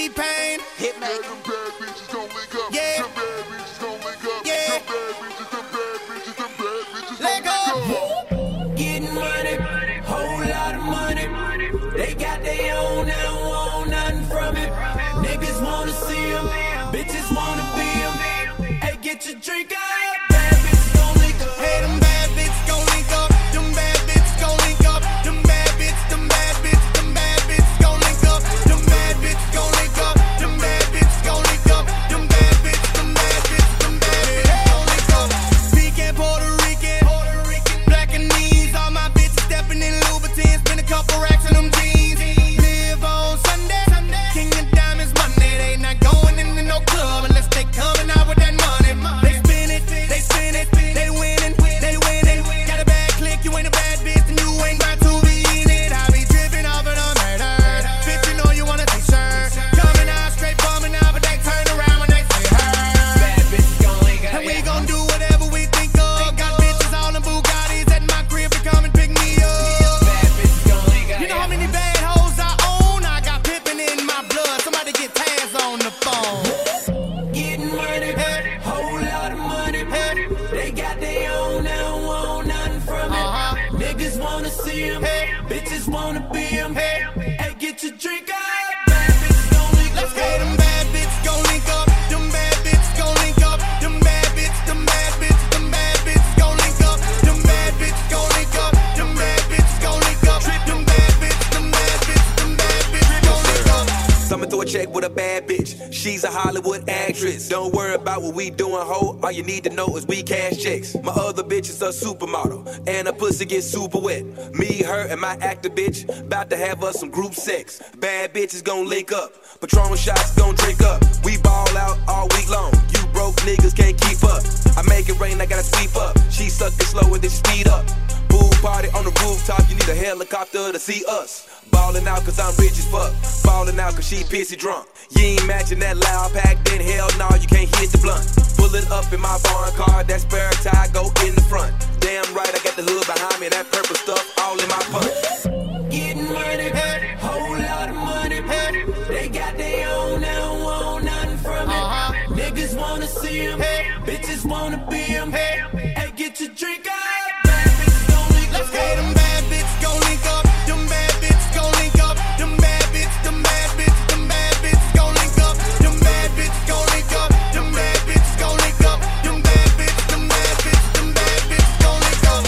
T-Pain. Hit me. Yeah, them bad bitches gon' link up. Yeah. Them bad bitches gon' link up. Yeah. Them bad bitches, them bad bitches, them bad bitches Let gon' link up. Getting money, whole lot of money. They got their own, they don't want nothing from it. Niggas wanna see them, bitches wanna be them. Hey, get your drink up, bad bitches gon' link up. Hey, them bad bitches gon' link up. Them bad bitches gon' link up. Them bad bitches, them bad bitches, them bad bitches gon' link up. Them bad bitches gon' link up. Them bad bitches gon' link up. Them bad bitches, them bad bitches, them bad bitches gon' link up. Pecan, Puerto Rican, black and knees. All my bitches stepping in Louboutins. Spend a couple racks on them jeans. Live on Sunday. King of Diamonds Monday. They not going into no club unless they coming out with that money. They spin it, they spin it, they winning, they winning. Got a bad click, you ain't a bad bitch, and you ain't about to be in it. I be dripping off of the murder. Bitch, you know you wanna take shirt. Coming out straight bumming out, but they turn around when they say her. Bad bitches gon' link up. And we gon' do whatever we think of. Got bitches all in Bugattis at my crib to come and pick me up. Bad bitches gon' link up. You know how many bad hoes I own? I got Pippin in my blood. Somebody get Taz on the phone. Getting money, whole lot of money. They got their own, they don't want nothing from it. Niggas wanna see them, bitches wanna be them. Hey, get your drink up, bad bitches gon' link up. Let's get them bad bitches gon' link up. Them bad bitches gon' link up. Them bad bitches, them bad bitches, them bad bitches gon' link up. Them bad bitches gon' link up. Them bad bitches gon' link up. Them bad bitches, them bad bitches, them bad bitches gon' link up. Someone throw a check with a bad bitch. She's a Hollywood actress. Don't worry about what we doing, ho. All you need to know is we cash checks. My other bitch is a supermodel, and her pussy gets super wet. Me, her, and my actor bitch about to have us some group sex. Bad bitches gon' link up. Patron shots gon' drink up. We ball out all week long. You broke niggas can't keep up. I make it rain, I gotta sweep up. She suck it slower than she speed up. Pool party on the rooftop, you need a helicopter to see us. Ballin' out cause I'm rich as fuck. Ballin' out cause she pissy drunk. You ain't matching that loud pack, then hell no, you can't hit the blunt. Pull it up in my barn car, that spare tire go in the front. Damn right, I got the hood behind me, that purple stuff all in my punch. Getting money, whole lot of money. They got their own, they don't want nothing from it. Niggas wanna see them, bitches wanna be them. Hey, get your drink up, bad bitches gon' link up. Let's get them bad bitches gon' link up. Them bad bitches gon' link up. Them bad bitches, them bad bitches, them bad bitches gon' link up. Them bad bitches gon' link up. Them bad bitches gon' link up. Them bad bitches, them bad bitches, them bad bitches gon' link up.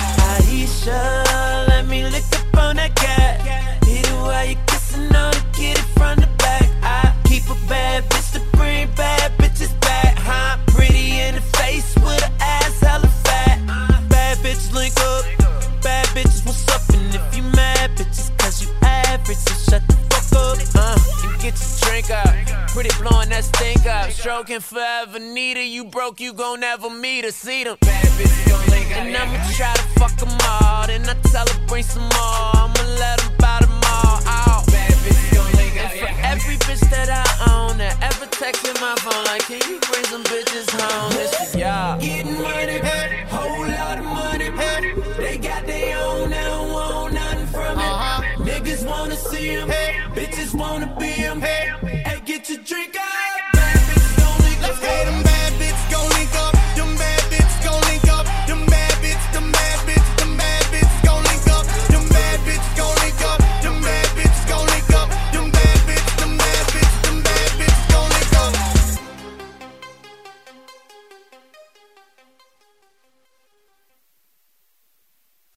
Aisha, let me lick up on that cat. Hit it while you kissin' on it, get it from the back. I keep a bad bitch to bring bad bitches back. Huh? Pretty in the face with her ass hella fat. Bad bitches link up. Bad bitches, what's up? And if you mad, bitches, cause you average, so shut the fuck up. You get your drink up. Pretty blowing that stink up. Stroking forever, need her. You broke, you gon' never meet her. See them. Bad bitches gon' link up. And I'ma try to fuck them all. Then I tell her bring some more. I'ma let them buy them all out. Bad bitches gon' link up. And for every bitch that I own that ever texted my phone like, can you bring some bitches home? This for y'all. Getting money, whole lot of money. They got their own, they don't want nothing from it. Niggas wanna see them, bitches wanna be them.